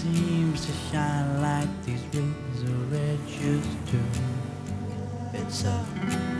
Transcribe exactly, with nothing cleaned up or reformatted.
seems to shine like these razor edges do. It's a